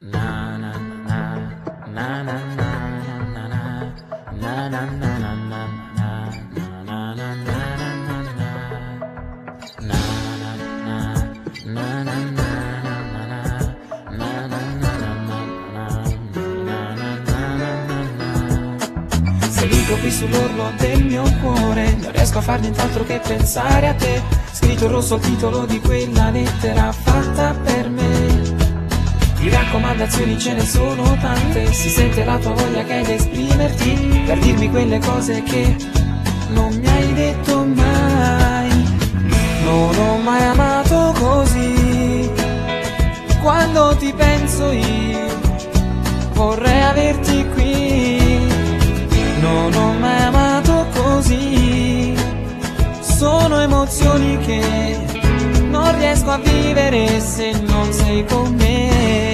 Salito qui sull'orlo del mio cuore, non riesco a far nient'altro che pensare a te. Scritto rosso il titolo di quella lettera fatta per me. Di raccomandazioni ce ne sono tante, si sente la tua voglia che hai di esprimerti, per dirmi quelle cose che non mi hai detto mai. Non ho mai amato così, quando ti penso io vorrei averti qui. Non ho mai amato così, sono emozioni che non riesco a vivere se non sei con me.